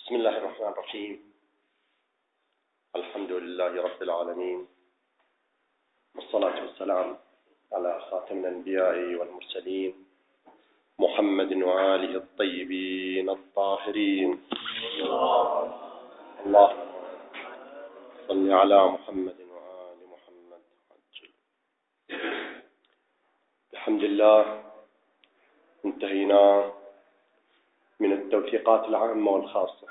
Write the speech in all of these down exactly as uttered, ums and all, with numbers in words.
بسم الله الرحمن الرحيم. الحمد لله رب العالمين، والصلاة والسلام على خاتم الأنبياء والمرسلين محمد وآله الطيبين الطاهرين. اللهم صل على محمد وآل محمد. الحمد لله، انتهينا من التوثيقات العامة والخاصة.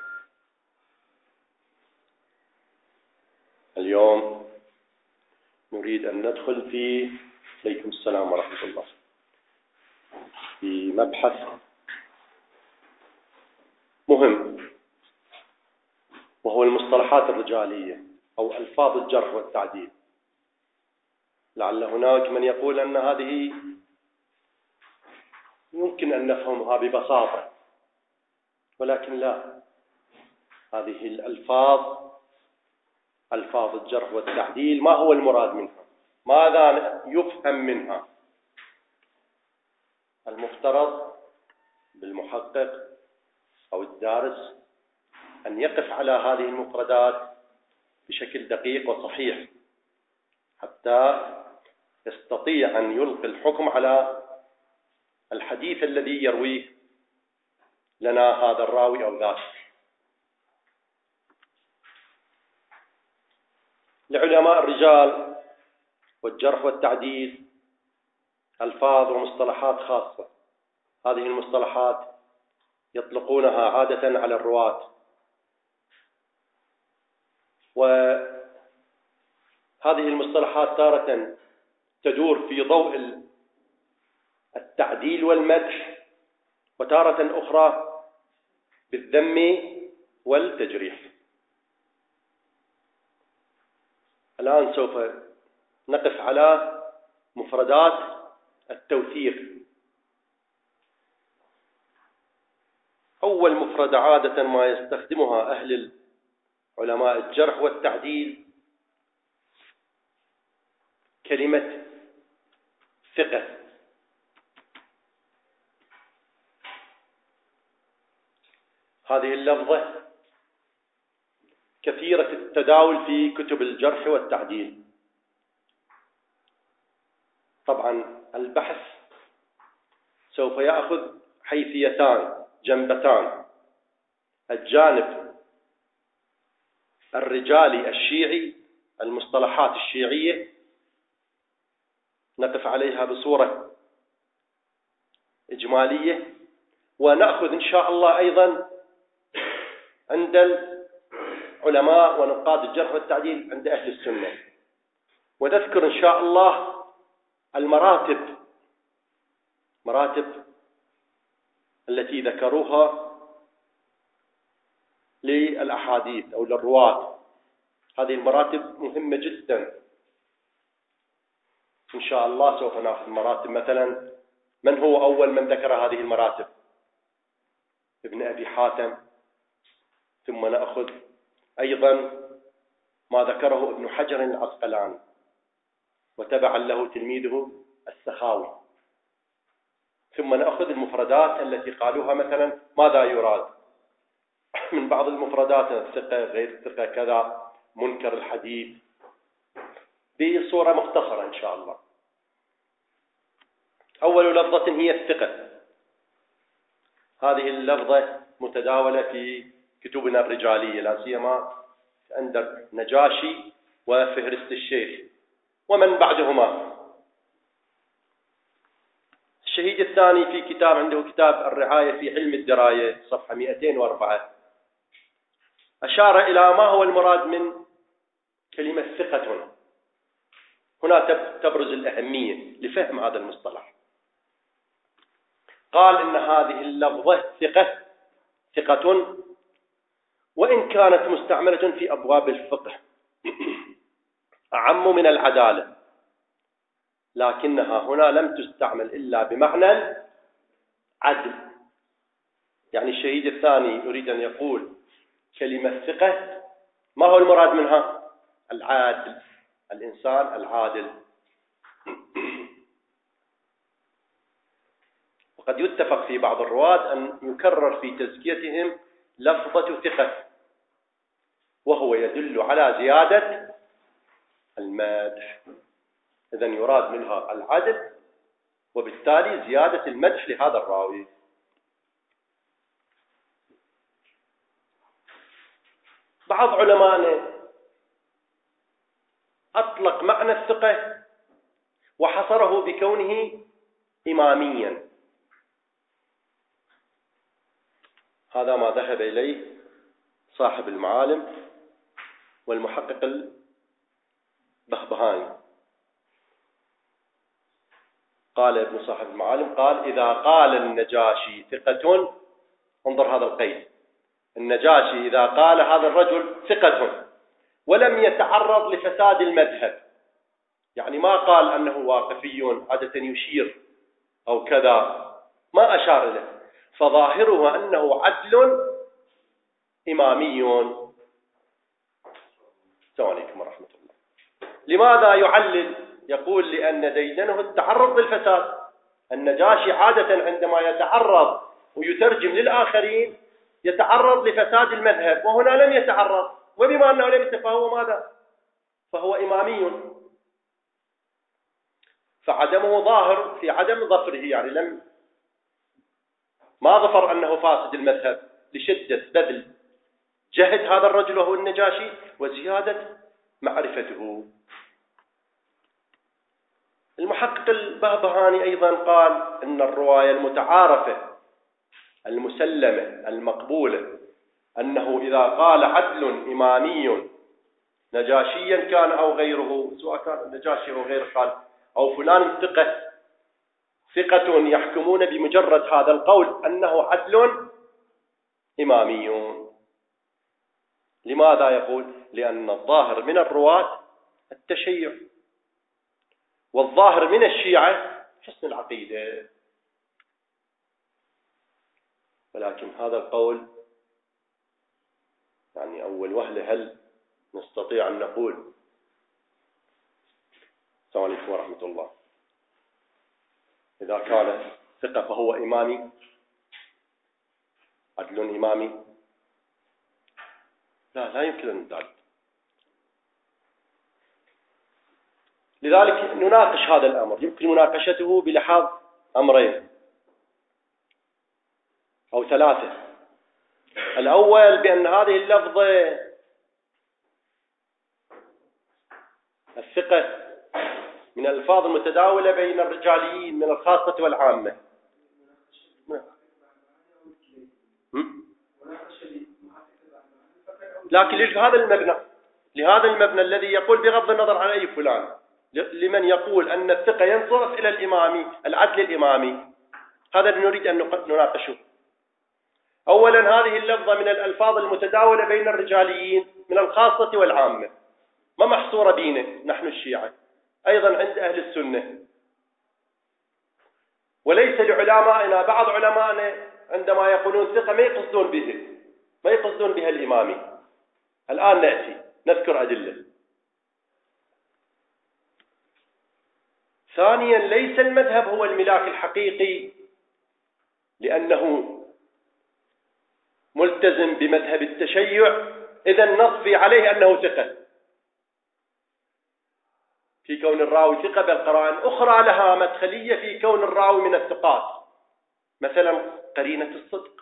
اليوم نريد أن ندخل في عليكم السلام ورحمة الله في مبحث مهم، وهو المصطلحات الرجالية أو ألفاظ الجرح والتعديل. لعل هناك من يقول أن هذه يمكن أن نفهمها ببساطة، ولكن لا، هذه الألفاظ ألفاظ الجرح والتعديل ما هو المراد منها؟ ماذا يفهم منها؟ المفترض بالمحقق أو الدارس أن يقف على هذه المفردات بشكل دقيق وصحيح حتى يستطيع أن يلقي الحكم على الحديث الذي يرويه لنا هذا الراوي أو ذاك. لعلماء الرجال والجرح والتعديل ألفاظ ومصطلحات خاصة. هذه المصطلحات يطلقونها عادة على الرواة، وهذه المصطلحات تارة تدور في ضوء التعديل والمدح، وتارة أخرى بالذم والتجريح. الآن سوف نقف على مفردات التوثيق. أول مفردة عادة ما يستخدمها أهل علماء الجرح والتعديل كلمة ثقة. هذه اللفظة كثيرة التداول في كتب الجرح والتعديل. طبعا البحث سوف يأخذ حيثيتان جنبتان: الجانب الرجالي الشيعي، المصطلحات الشيعية نقف عليها بصورة إجمالية، ونأخذ إن شاء الله أيضا عند العلماء ونقاد الجرح والتعديل عند أهل السنة، ونذكر إن شاء الله المراتب مراتب التي ذكروها للأحاديث أو للرواة. هذه المراتب مهمة جدا. إن شاء الله سوف نأخذ مراتب. مثلا، من هو أول من ذكر هذه المراتب؟ ابن أبي حاتم. ثم نأخذ أيضا ما ذكره ابن حجر العسقلاني، وتبعا له تلميذه السخاوي. ثم نأخذ المفردات التي قالوها، مثلا ماذا يراد من بعض المفردات: الثقة، غير الثقة، كذا، منكر الحديث، بصورة مختصرة إن شاء الله. أول لفظة هي الثقة. هذه اللفظة متداولة في كتبنا الرجالية، لا سيما عند نجاشي وفهرست الشيخ ومن بعدهما. الشهيد الثاني في كتاب عنده كتاب الرعاية في علم الدراية صفحة مئتين وأربعة أشار إلى ما هو المراد من كلمة ثقة. هنا تبرز الأهمية لفهم هذا المصطلح. قال إن هذه اللفظة ثقة ثقة وإن كانت مستعملة في أبواب الفقه أعم من العدالة، لكنها هنا لم تستعمل إلا بمعنى عدل. يعني الشهيد الثاني يريد أن يقول كلمة ثقة، ما هو المراد منها؟ العادل، الإنسان العادل. وقد يتفق في بعض الرواة أن يكرر في تزكيتهم لفظة ثقة، وهو يدل على زيادة المدح. إذن يراد منها العدل، وبالتالي زيادة المدح لهذا الراوي. بعض علمائنا أطلق معنى الثقة وحصره بكونه إماميا. هذا ما ذهب إليه صاحب المعالم والمحقق البهبهاني. قال ابن صاحب المعالم، قال إذا قال النجاشي ثقة، انظر هذا القيد، النجاشي إذا قال هذا الرجل ثقة ولم يتعرض لفساد المذهب، يعني ما قال أنه واقفي عادة يشير أو كذا، ما أشار له، فظاهره أنه عدل إمامي. السلام عليكم ورحمة الله. لماذا يعلل؟ يقول لأن ديدنه التعرض للفساد. النجاشي عادة عندما يتعرض ويترجم للآخرين يتعرض لفساد المذهب، وهنا لم يتعرض، وبما أنه لم يتعرض فهو ماذا؟ فهو إمامي، فعدمه ظاهر في عدم ظفره، يعني لم ما ظفر أنه فاسد المذهب لشدة بذل جهد هذا الرجل وهو النجاشي وزيادة معرفته. المحقق البهبهاني أيضا قال إن الرواية المتعارفة المسلمة المقبولة أنه إذا قال عدل إمامي نجاشيا كان أو غيره، سواء كان النجاشي أو غيره، قال أو فلان ثقة ثقة يحكمون بمجرد هذا القول أنه عدل إمامي. لماذا يقول؟ لأن الظاهر من الرواة التشيع، والظاهر من الشيعة حسن العقيدة. ولكن هذا القول يعني أول وهلة هل نستطيع أن نقول؟ السلام عليكم ورحمة الله. إذا كان ثقة فهو إمامي، عدل إمامي، لا لا يمكن أن ذلك. لذلك نناقش هذا الأمر، يمكن مناقشته بلحاظ أمرين أو ثلاثة. الأول بأن هذه اللفظة الثقة من الألفاظ المتداولة بين الرجاليين من الخاصة والعامة. لكن لهذا المبنى لهذا المبنى الذي يقول بغض النظر عن أي فلان، لمن يقول أن الثقة ينصرف إلى الإمامي العدل الإمامي، هذا نريد أن نناقشه. أولا هذه اللفظة من الألفاظ المتداولة بين الرجاليين من الخاصة والعامة، ما محصورة بينا نحن الشيعة، أيضا عند أهل السنة، وليس لعلمائنا بعض علمائنا عندما يقولون ثقة ما يقصدون به ما يقصدون بها الإمامي. الآن نأتي نذكر أدلة. ثانيا ليس المذهب هو الملاك الحقيقي، لأنه ملتزم بمذهب التشيع، إذن نصفي عليه أنه ثقة في كون الراوي ثقة، بل قرائن أخرى لها مدخلية في كون الراوي من الثقات، مثلا قرينة الصدق،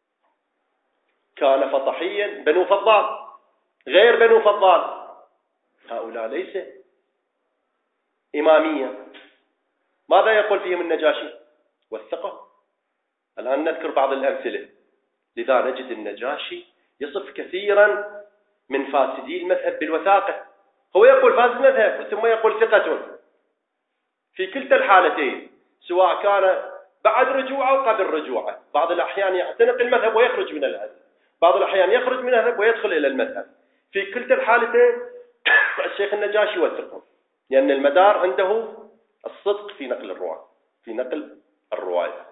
كان فطحيا بنو فضال غير بنو فضال، هؤلاء ليس إمامية. ماذا يقول فيهم النجاشي؟ والثقة. الآن نذكر بعض الأمثلة. لذا نجد النجاشي يصف كثيرا من فاسدي المذهب بالوثاقة، هو يقول فاسد المذهب ثم يقول ثقة في كلتا الحالتين، سواء كان بعد رجوعه أو قبل رجوعه. بعض الأحيان يعتنق المذهب ويخرج من المذهب، بعض الأحيان يخرج من المذهب ويدخل إلى المذهب. في كلتا الحالتين الشيخ النجاشي وثقه، لأن المدار عنده الصدق في نقل الرواية في نقل الرواية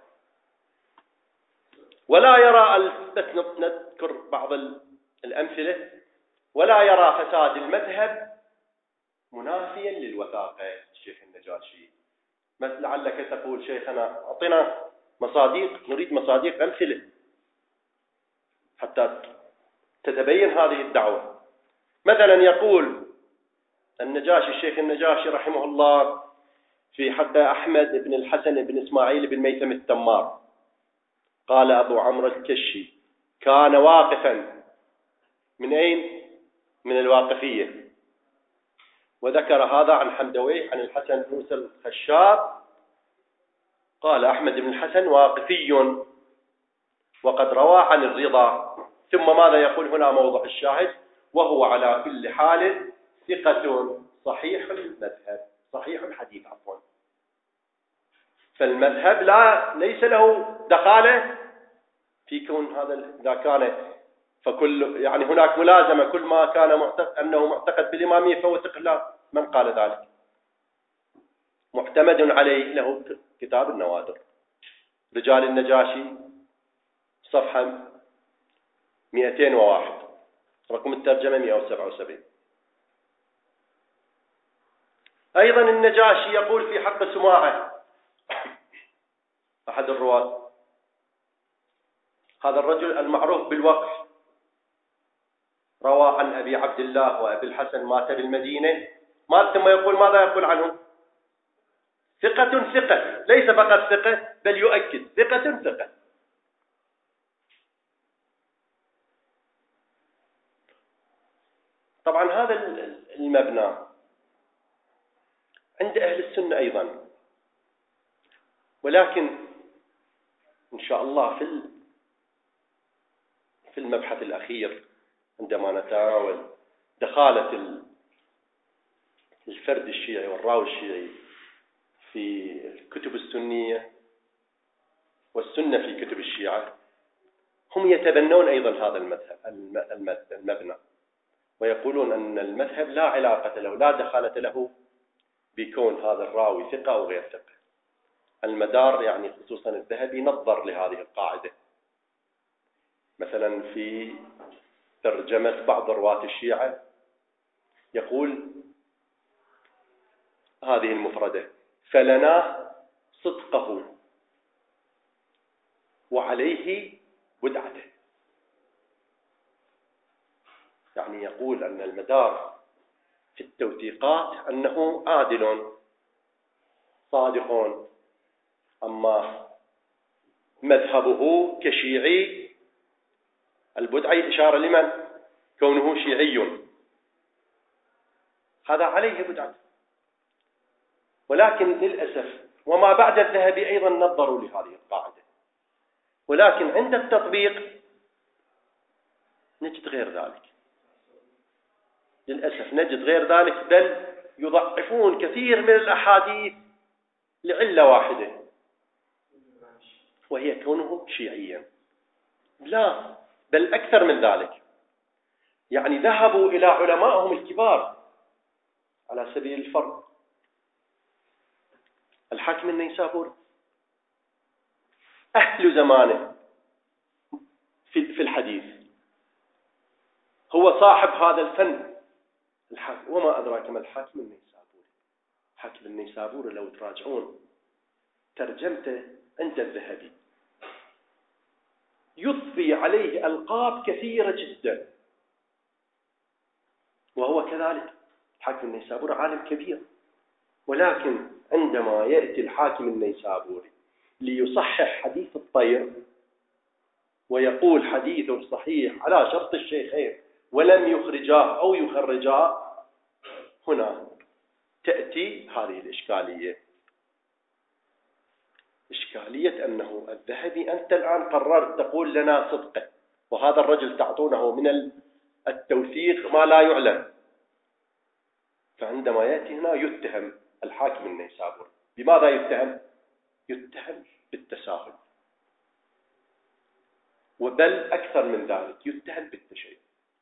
ولا يرى، نذكر بعض الأمثلة، ولا يرى فساد المذهب منافيا للوثاقة. الشيخ النجاشي مثل لعلك تقول شيخنا أعطنا مصاديق، نريد مصاديق أمثلة. حتى تتبين هذه الدعوة. مثلا يقول النجاشي، الشيخ النجاشي رحمه الله في حق أحمد بن الحسن بن إسماعيل بن ميثم التمار، قال أبو عمرو الكشي كان واقفا. من أين؟ من الواقفية. وذكر هذا عن حمدويه عن الحسن بن موسى الخشاب قال أحمد بن الحسن واقفي وقد روى عن الرضا. ثم ماذا يقول هنا موضع الشاهد؟ وهو على كل حال ثقة صحيح المذهب، صحيح الحديث عفوا. فالمذهب لا ليس له دخالة في كون هذا إذا كان فكل يعني هناك ملازمة، كل ما كان معتقد أنه معتقد بالإمامية فهو ثقة. لا، من قال ذلك؟ معتمد عليه له كتاب النوادر، رجال النجاشي صفحة مئتين وواحد، رقم الترجمة مئة وسبعة وسبعين. أيضا النجاشي يقول في حق سماعة أحد الرواة، هذا الرجل المعروف بالوقف، روى عن أبي عبد الله وأبي الحسن مات بالمدينة، مات ثم يقول ماذا يقول عنه؟ ثقة ثقة، ليس فقط ثقة بل يؤكد ثقة ثقة. طبعا هذا المبنى عند أهل السنة أيضا، ولكن إن شاء الله في في المبحث الأخير عندما نتناول دخالة الفرد الشيعي والراوي الشيعي في الكتب السنية والسنة في كتب الشيعة، هم يتبنون أيضا هذا المذهب المبنى، ويقولون أن المذهب لا علاقة له، لا دخالة له بكون هذا الراوي ثقة أو غير ثقة. المدار يعني خصوصا الذهبي نظر لهذه القاعدة، مثلا في ترجمة بعض رواة الشيعة يقول هذه المفردة: فلنا صدقه وعليه بدعته. يعني يقول أن المدار في التوثيقات أنه عادل صادق، أما مذهبه كشيعي البدعي إشارة لمن؟ كونه شيعي، هذا عليه بدعته. ولكن للأسف وما بعد الذهبي أيضا نظروا لهذه القاعدة، ولكن عند التطبيق نجد غير ذلك. للأسف نجد غير ذلك، بل يضعفون كثير من الأحاديث لعلة واحدة وهي كونه شيعيا. لا، بل أكثر من ذلك، يعني ذهبوا إلى علمائهم الكبار. على سبيل الفرض الحاكم النيسابوري أهل زمانه في الحديث، هو صاحب هذا الفن الحاكم. وما أدراك ما الحاكم النيسابوري؟ الحاكم النيسابوري لو تراجعون ترجمته عند الذهبي يضفي عليه ألقاب كثيرة جدا، وهو كذلك. الحاكم النيسابوري عالم كبير، ولكن عندما يأتي الحاكم النيسابوري ليصحح حديث الطير ويقول حديث صحيح على شرط الشيخين ولم يخرجاه أو يخرجاه، هنا تأتي هذه الإشكالية، إشكالية أنه الذهبي أنت الآن قررت تقول لنا صدقه، وهذا الرجل تعطونه من التوثيق ما لا يعلم. فعندما يأتي هنا يتهم الحاكم النيسابوري. بماذا يتهم؟ يتهم بالتساهل، وبل أكثر من ذلك يتهم بالتشيع.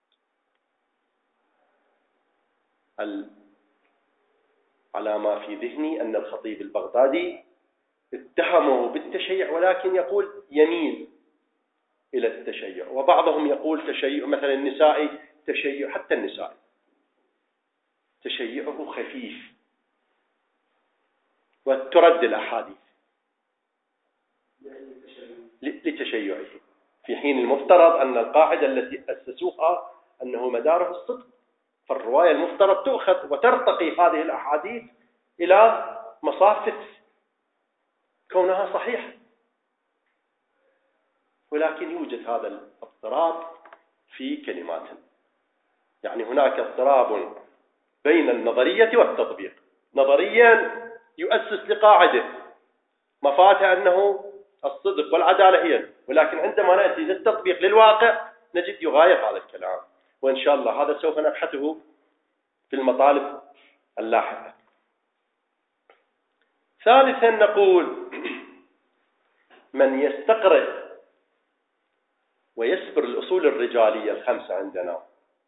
على ما في ذهني أن الخطيب البغدادي اتهمه بالتشيع، ولكن يقول يميل إلى التشيع، وبعضهم يقول تشيع مثلا النسائي تشيع، حتى النسائي تشيعه خفيف وترد الأحاديث لتشيعه. في حين المفترض أن القاعدة التي أسسوها أنه مداره الصدق، فالرواية المفترض تؤخذ وترتقي هذه الأحاديث إلى مصاف كونها صحيحة، ولكن يوجد هذا الاضطراب في كلماتهم. يعني هناك اضطراب بين النظرية والتطبيق. نظريا يؤسس لقاعدة مفاتها أنه الصدق والعدالة هي، ولكن عندما نأتي للتطبيق للواقع نجد يغاير هذا الكلام، وإن شاء الله هذا سوف نبحثه في المطالب اللاحقة. ثالثا نقول من يستقرئ ويسبر الأصول الرجالية الخمسة عندنا،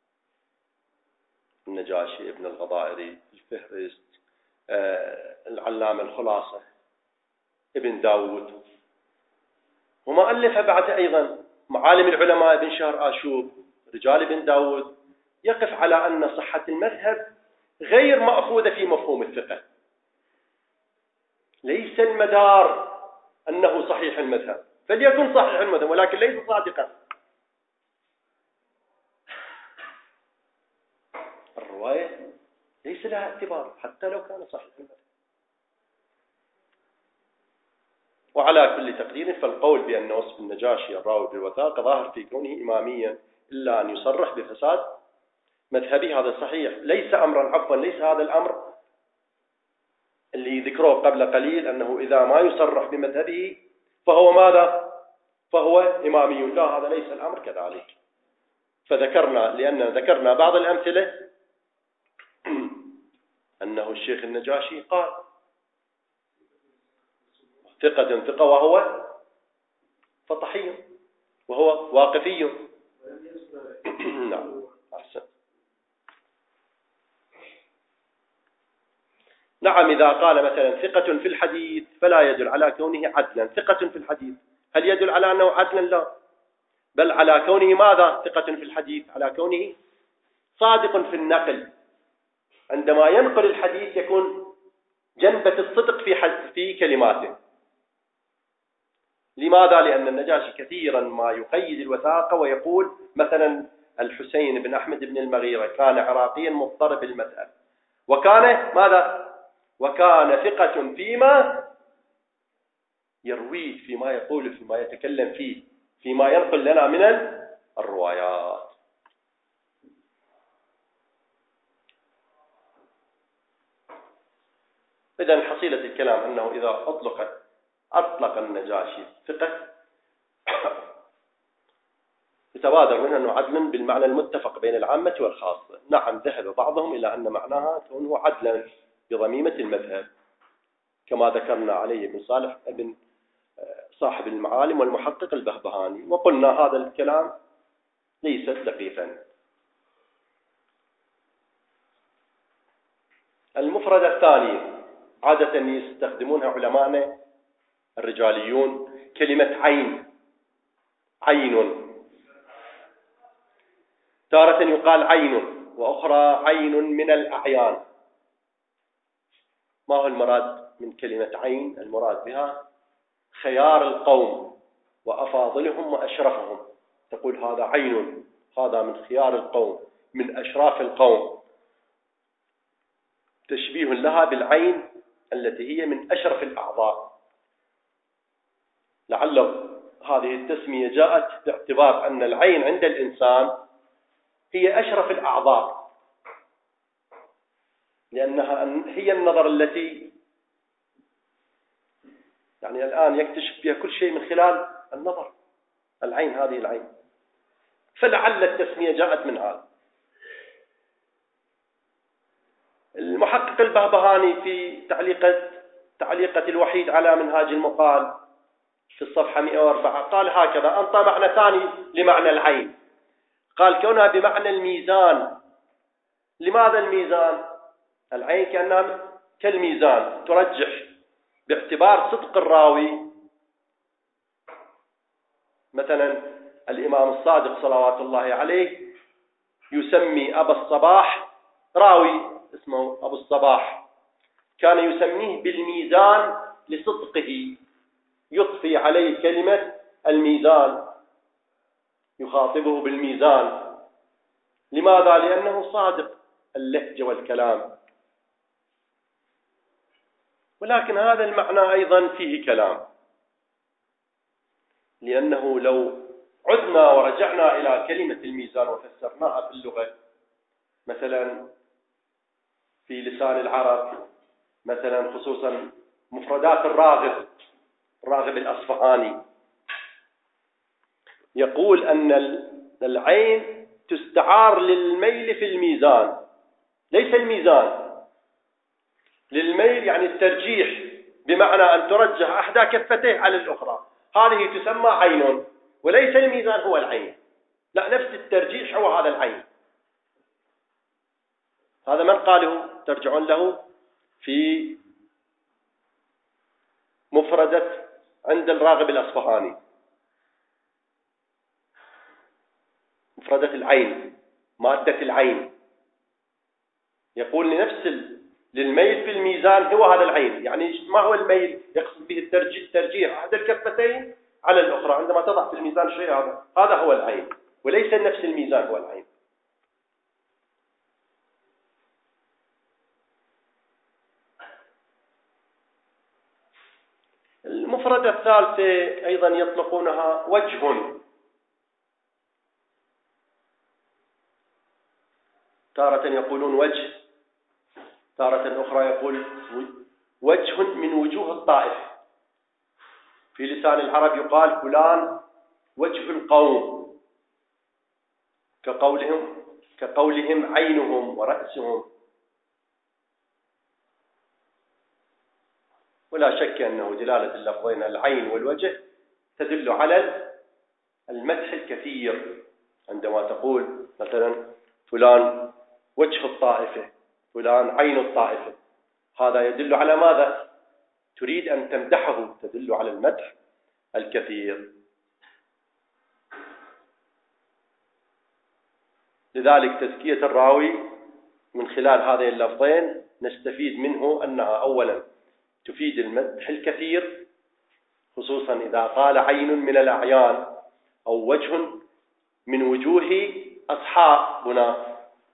النجاشي، ابن الغضائري، الفهرست، آه، العلامة الخلاصة، ابن داود، وما ألف بعد أيضا معالم العلماء ابن شهر آشوب، رجال ابن داود، يقف على أن صحة المذهب غير مأخوذة في مفهوم الفقه. ليس المدار أنه صحيح المذهب، فليكن صحيح المذهب ولكن ليس صادقا. الرواية ليس لها اعتبار حتى لو كان صحيح المذهب. وعلى كل تقدير فالقول بأن وصف النجاشي الراوي بالوثاقة ظاهر في كونه إماميا إلا أن يصرح بفساد مذهبي، هذا صحيح. ليس أمرا عفوا ليس هذا الأمر اللي ذكروه قبل قليل أنه إذا ما يصرح بمذهبه فهو ماذا؟ فهو إمامي. لا، هذا ليس الأمر كذلك. فذكرنا لأن ذكرنا بعض الأمثلة أنه الشيخ النجاشي قال ثقة ثقة وهو فطحي وهو واقفي. نعم أحسن. نعم إذا قال مثلا ثقة في الحديث فلا يدل على كونه عدلا. ثقة في الحديث هل يدل على أنه عدلا؟ لا، بل على كونه ماذا؟ ثقة في الحديث على كونه صادق في النقل. عندما ينقل الحديث يكون جنبة الصدق في في كلماته. لماذا؟ لأن النجاشي كثيرا ما يقيد الوثاقة ويقول مثلا الحسين بن أحمد بن المغيرة كان عراقيا مضطرب المذهب، وكان ماذا؟ وكان ثقة فيما يرويه، فيما يقول، فيما يتكلم فيه، فيما ينقل لنا من الروايات. إذن حصيلة الكلام أنه إذا أطلق أطلق النجاشي ثقة يتبادر منها أنه عدل بالمعنى المتفق بين العامة والخاصة. نعم ذهب بعضهم إلى أن معناها كونه عدلا بضميمة المذهب كما ذكرنا عليه ابن صالح ابن صاحب المعالم والمحقق البهبهاني، وقلنا هذا الكلام ليس دقيقا. المفرد الثاني عادة يستخدمونها علماءنا الرجاليون كلمة عين. عين تارة يقال عين وأخرى عين من الأعيان. ما هو المراد من كلمة عين؟ المراد بها خيار القوم وأفاضلهم وأشرفهم. تقول هذا عين، هذا من خيار القوم من أشراف القوم، تشبيه لها بالعين التي هي من أشرف الأعضاء. لعل هذه التسمية جاءت باعتبار أن العين عند الإنسان هي أشرف الأعضاء، لأنها هي النظر التي يعني الآن يكتشف فيها كل شيء من خلال النظر. العين هذه العين، فلعل التسمية جاءت من هذا. المحقق البهبهاني في تعليقة تعليقة الوحيد على منهاج المقال في الصفحة مئة وأربعة قال هكذا: أنطى معنى ثاني لمعنى العين، قال كونها بمعنى الميزان. لماذا الميزان؟ العين كأنها كالميزان ترجح باعتبار صدق الراوي. مثلا الإمام الصادق صلوات الله عليه يسمي أبا الصباح، راوي اسمه أبو الصباح كان يسميه بالميزان لصدقه، يضفي عليه كلمة الميزان يخاطبه بالميزان. لماذا؟ لأنه صادق اللهجة والكلام. ولكن هذا المعنى أيضا فيه كلام، لأنه لو عدنا ورجعنا إلى كلمة الميزان وفسرناها في اللغة، مثلا في لسان العرب، مثلا خصوصا مفردات الراغب الراغب الأصفهاني، يقول أن العين تستعار للميل في الميزان، ليس الميزان للميل، يعني الترجيح، بمعنى أن ترجح إحدى كفتيه على الأخرى، هذه تسمى عين، وليس الميزان هو العين، لا، نفس الترجيح هو هذا العين. هذا من قاله؟ ترجعون له في مفردة عند الراغب الأصفهاني، مفردة العين، مادة العين، يقول لنفس ال... للميل في الميزان هو هذا العين. يعني ما هو الميل؟ يقصد به الترجيح، ترجيح أحد الكفتين على الأخرى عندما تضع في الميزان شيء، هذا هذا هو العين، وليس نفس الميزان هو العين. المفردة الثالثة أيضا يطلقونها وجه، تارة يقولون وجه، تارة أخرى يقول وجه من وجوه الطائف. في لسان العرب يقال فلان وجه القوم، كقولهم كقولهم عينهم ورأسهم. ولا شك أنه دلالة اللفظين العين والوجه تدل على المدح الكثير. عندما تقول مثلا فلان وجه الطائفة، فلان عين الطائفة، هذا يدل على ماذا؟ تريد أن تمدحه، تدل على المدح الكثير. لذلك تزكية الراوي من خلال هذين اللفظين نستفيد منه أنها أولا تفيد المدح الكثير، خصوصا إذا قال عين من الأعيان أو وجه من وجوه أصحابنا.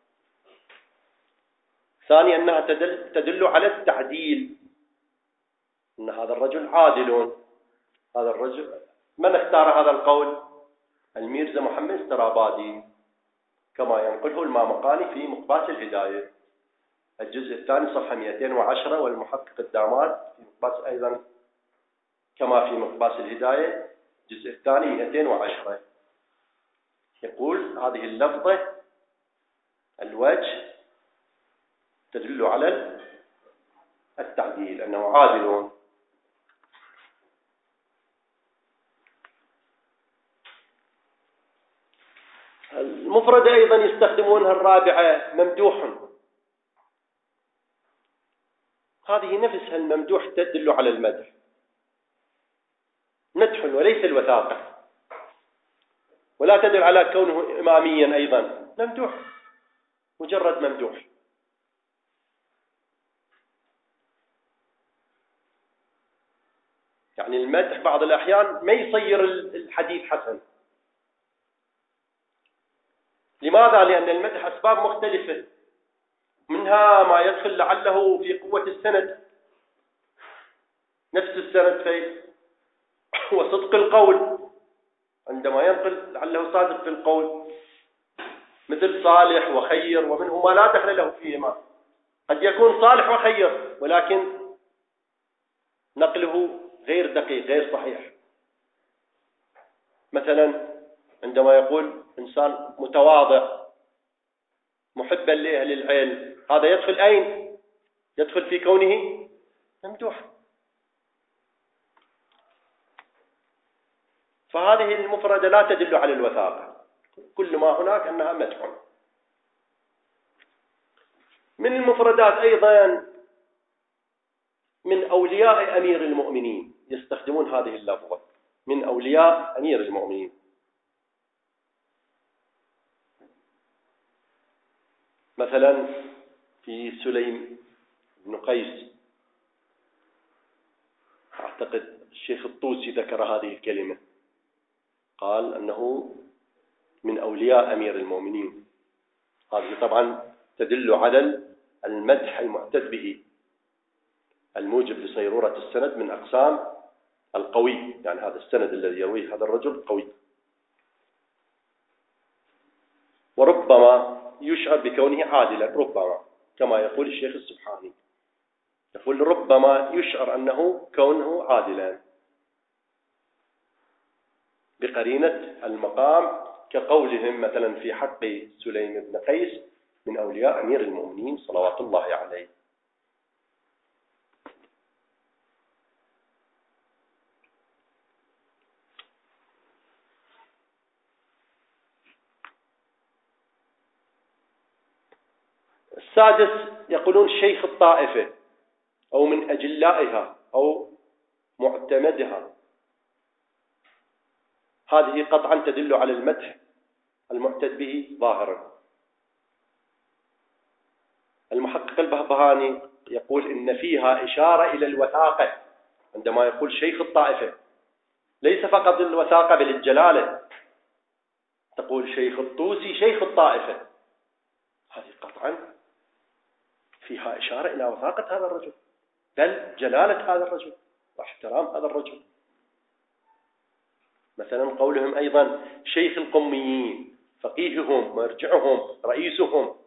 ثانيا أنها تدل, تدل على التعديل، أن هذا الرجل عادل. هذا الرجل من اختار هذا القول؟ الميرزا محمد السرابادي، كما ينقله المامقاني في مقباس الهداية الجزء الثاني صفحة مئتين وعشرة، والمحقق الداماد في مقباس أيضا كما في مقباس الهداية الجزء الثاني مئتين وعشرة. يقول هذه اللفظة الوجه تدل على التعديل، أنه عادل. المفردة أيضا يستخدمونها الرابعة ممدوح، هذه نفسها الممدوح تدل على المدح، مدح وليس الوثاقة، ولا تدل على كونه إماميا، أيضا ممدوح، مجرد ممدوح. يعني المدح بعض الأحيان ما يصير الحديث حسن. لماذا؟ لأن المدح أسباب مختلفة، منها ما يدخل لعله في قوة السند، نفس السند في وصدق القول، عندما ينقل لعله صادق في القول، مثل صالح وخير، ومنه ما لا دخل له فيهما. قد يكون صالح وخير ولكن نقله غير دقيق، غير صحيح. مثلا عندما يقول إنسان متواضع محبا لأهل العلم، هذا يدخل أين؟ يدخل في كونه ممدوح. فهذه المفردة لا تدل على الوثاقة، كل ما هناك أنها مدح. من المفردات أيضا من أولياء أمير المؤمنين، يستخدمون هذه اللفظة، من أولياء أمير المؤمنين. مثلا في سليم بن قيس، أعتقد الشيخ الطوسي ذكر هذه الكلمة، قال أنه من أولياء أمير المؤمنين. هذه طبعا تدل على المدح المعتد به الموجب لصيرورة السند من أقسام القوي، يعني هذا السند الذي يرويه هذا الرجل قوي. وربما يشعر بكونه عادلا، ربما كما يقول الشيخ السبحاني، يقول ربما يشعر أنه كونه عادلا بقرينة المقام، كقولهم مثلا في حق سليم بن قيس من أولياء أمير المؤمنين صلوات الله عليه. السادس يقولون شيخ الطائفة أو من أجلائها أو معتمدها. هذه قطعا تدل على المدح المعتد به ظاهرا. المحقق البهبهاني يقول إن فيها إشارة إلى الوثاقة عندما يقول شيخ الطائفة، ليس فقط الوثاقة بل الجلالة. تقول شيخ الطوسي شيخ الطائفة، هذه قطعا فيها إشارة إلى وثاقة هذا الرجل، بل جلالة هذا الرجل واحترام هذا الرجل. مثلا قولهم أيضا شيخ القميين، فقيههم مرجعهم رئيسهم،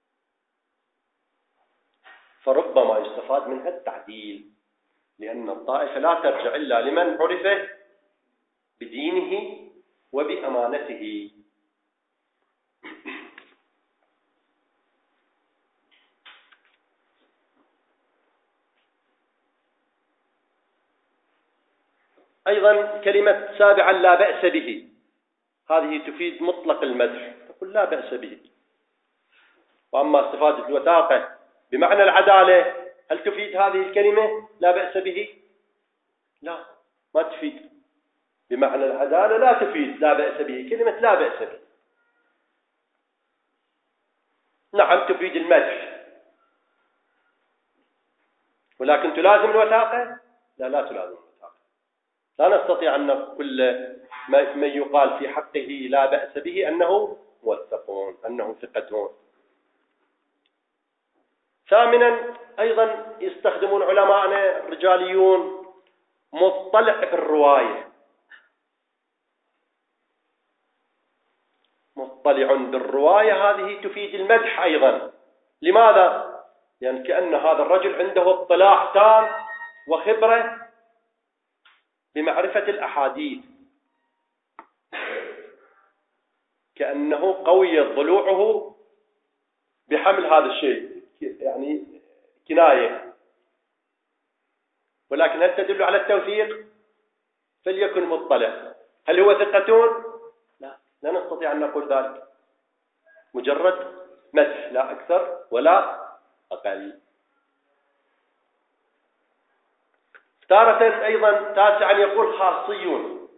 فربما يستفاد منها التعديل، لأن الطائفة لا ترجع إلا لمن عرف بدينه وبأمانته. أيضا كلمة سابعا لا بأس به، هذه تفيد مطلق المدح، تقول لا بأس به. وأما استفادة الوثاقة بمعنى العدالة، هل تفيد هذه الكلمة لا بأس به؟ لا، ما تفيد. بمعنى العدالة لا تفيد لا بأس به، كلمة لا بأس به. نعم تفيد المدح، ولكن تلازم الوثاقة؟ لا، لا تلازم الوثاقة. لا نستطيع أن نقول من يقال في حقه لا بأس به أنه موثقون، أنه ثقتون. ثامنا أيضا يستخدمون علماءنا الرجاليون مطلع بالرواية. مطلع بالرواية هذه تفيد المدح أيضا. لماذا؟ يعني كأن هذا الرجل عنده اطلاع تام وخبرة بمعرفة الأحاديث، كأنه قوي ضلوعه بحمل هذا الشيء، يعني كناية. ولكن هل تدل على التوثيق؟ فليكن مطلع. هل هو ثقتون؟ لا، لا نستطيع أن نقول ذلك، مجرد مدح لا أكثر ولا أقل. تارة أيضا تاسعا يقول خاصيون،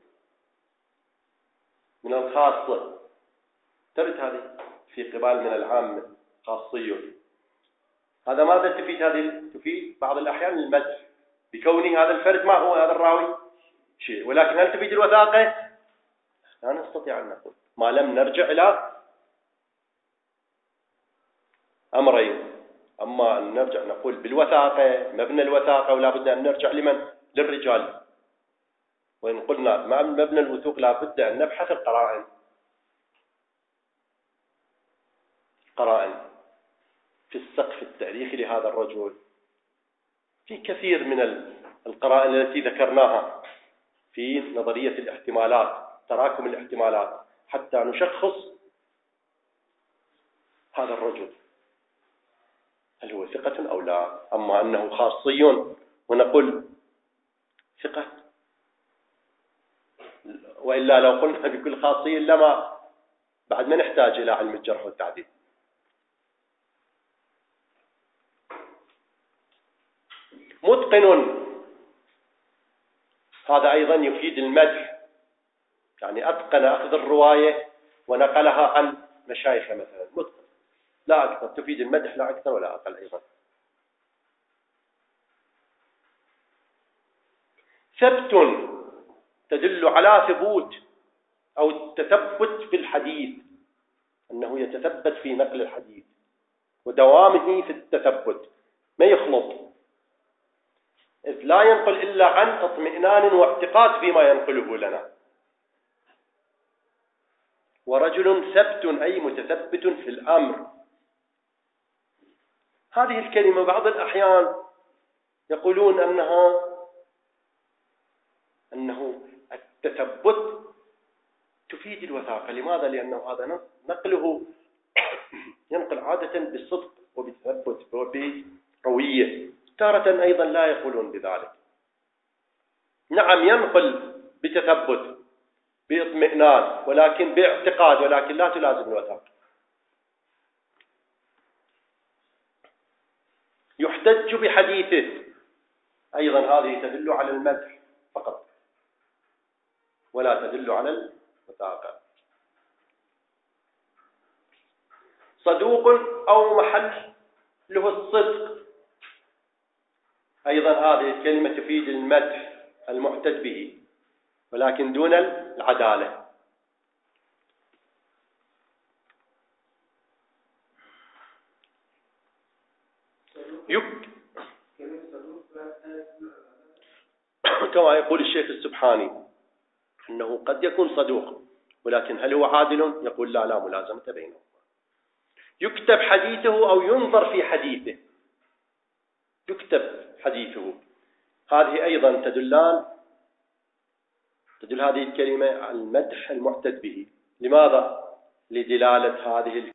من الخاصة، ترد هذه في قبال من العامة خاصيون. هذا ماذا تفيد؟ هذه تفيد بعض الأحيان المدح بكونه هذا الفرد ما هو هذا الراوي شيء، ولكن هل تفيد الوثاقة؟ لا نستطيع أن نقول، ما لم نرجع إلى أمرين. أما أن نرجع نقول بالوثاقة، مبنى الوثاقة، ولا بد أن نرجع لمن؟ للرجال. وإن قلنا مع مبنى الوثوق لا بد أن نبحث القرائن، قرائن في السقف التاريخي لهذا الرجل، في كثير من القرائن التي ذكرناها في نظرية الاحتمالات، تراكم الاحتمالات، حتى نشخص هذا الرجل هل هو ثقة أو لا. أما أنه خاصي ونقول ثقة، وإلا لو قلنا بكل خاصية لما بعد ما نحتاج إلى علم الجرح والتعديل. متقن، هذا أيضا يفيد المدح، يعني أتقن أخذ الرواية ونقلها عن مشايخه مثلا، متقن لا أكثر، تفيد المدح لا أكثر ولا أقل. أيضا ثبت، تدل على ثبوت أو التثبت في الحديث، أنه يتثبت في نقل الحديث ودوامه في التثبت، ما يخلط، إذ لا ينقل إلا عن اطمئنان واعتقاد فيما ينقله لنا. ورجل ثبت أي متثبت في الأمر. هذه الكلمة بعض الأحيان يقولون أنها أنه التثبت تفيد الوثاقة. لماذا؟ لأنه هذا نقله ينقل عادة بالصدق وبالتثبت وبروية. تارة أيضا لا يقولون بذلك. نعم ينقل بتثبت باطمئنان ولكن باعتقاد، ولكن لا تلازم الوثاقة. يحتج بحديثه، أيضا هذه تدل على المدح فقط ولا تدل على الوثاقة. صدوق أو محل له الصدق، أيضا هذه الكلمة تفيد المدح المحتج به ولكن دون العدالة. يك كما يقول الشيخ السبحاني أنه قد يكون صدوق ولكن هل هو عادل؟ يقول لا لا ملازمة بينهم. يكتب حديثه أو ينظر في حديثه، يكتب حديثه، هذه أيضا تدلان تدل هذه الكلمة على المدح المعتد به. لماذا؟ لدلالة هذه